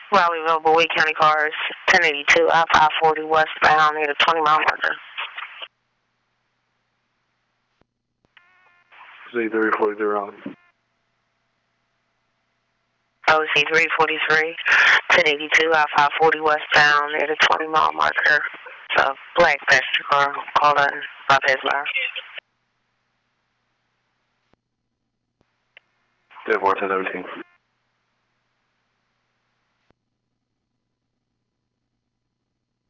Raleigh-Ville, Wade County cars, 1082 I-540 westbound near the 20-mile marker. Z340 on. OC343, 1082 I-540 westbound near the 20-mile marker. It's a black passenger car called a bypass line. 10-4, 1017.